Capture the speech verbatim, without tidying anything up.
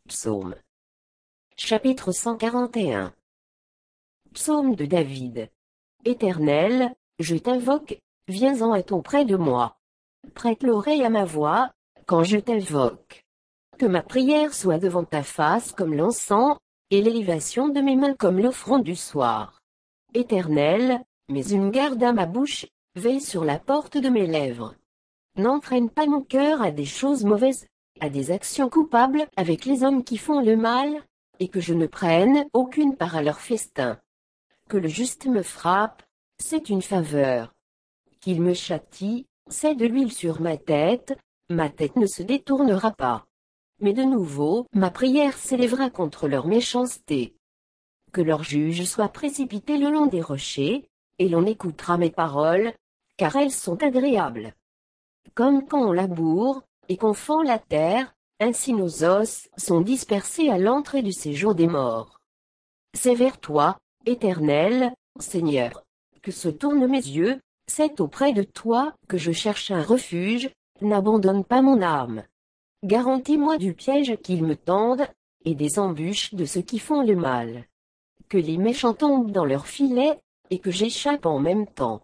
Psaume. Chapitre cent quarante et un. Psaume de David. Éternel, je t'invoque, viens-en à ton près de moi. Prête l'oreille à ma voix, quand je t'invoque. Que ma prière soit devant ta face comme l'encens, et l'élévation de mes mains comme l'offrande du soir. Éternel, mets une garde à ma bouche, veille sur la porte de mes lèvres. N'entraîne pas mon cœur à des choses mauvaises, à des actions coupables avec les hommes qui font le mal, et que je ne prenne aucune part à leur festin. Que le juste me frappe, c'est une faveur. Qu'il me châtie, c'est de l'huile sur ma tête, ma tête ne se détournera pas. Mais de nouveau, ma prière s'élèvera contre leur méchanceté. Que leur juge soit précipité le long des rochers, et l'on écoutera mes paroles, car elles sont agréables. Comme quand on laboure, et qu'on fend la terre, ainsi nos os sont dispersés à l'entrée du séjour des morts. C'est vers toi, Éternel, Seigneur, que se tournent mes yeux, c'est auprès de toi que je cherche un refuge, n'abandonne pas mon âme. Garantis-moi du piège qu'ils me tendent, et des embûches de ceux qui font le mal. Que les méchants tombent dans leurs filets, et que j'échappe en même temps.